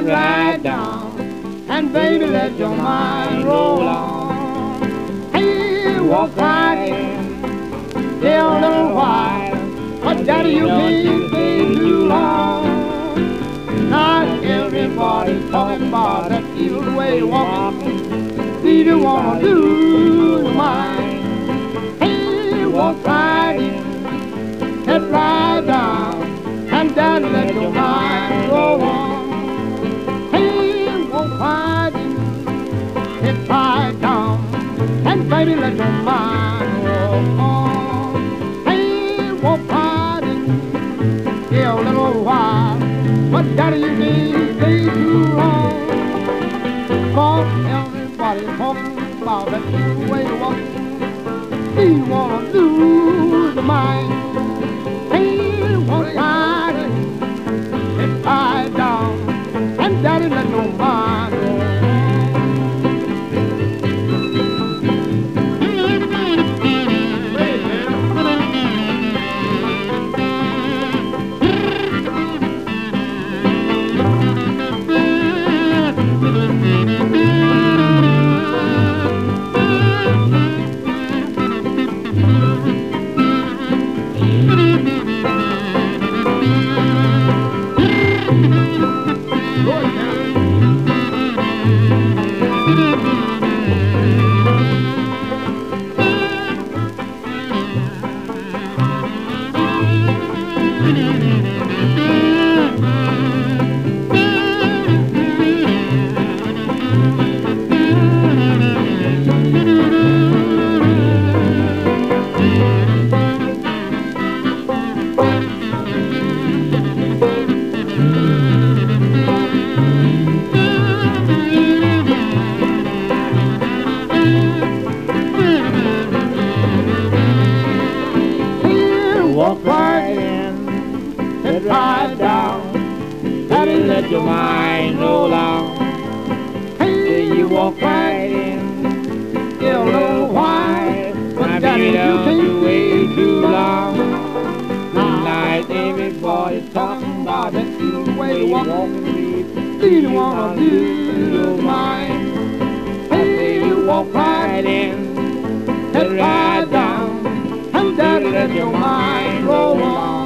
right down, and baby, let your mind roll on. Hey, walk right in, stay a little while, but daddy, you can't stay too long. Not everybody's talking about that evil way you walking. See you wanna do the mind. Hey, walk right in, head right down, and daddy, let your mind roll on. Hey, walk right in, head right down, and baby, let your mind roll on. Hey, walk right in, stay a little while, but daddy, you can't stay too long. Cause everybody's talking about that new way to walk. Do you wanna lose the mind? Hey, walk right in, head right down, and daddy, let no mind roll on. Walk right in, head right down, daddy, let your mind roll on. Hey, you walk right in, get a little while, but daddy, you can't wait too long. Tonight, everybody's talking about that new way you walking. Do you wanna do your mind? Hey, you walk right in, head right down, and daddy, let your mind roll on.